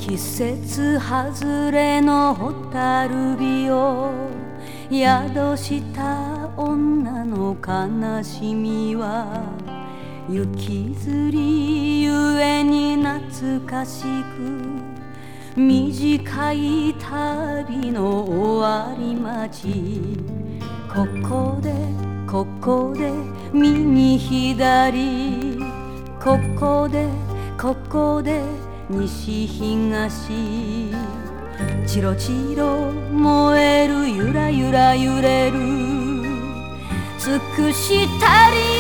季節外れの蛍火を宿した女の悲しみは雪吊りゆえに懐かしく短い旅の終わり町ここで右左ここで西東チロチロ燃えるゆらゆら揺れる尽くしたり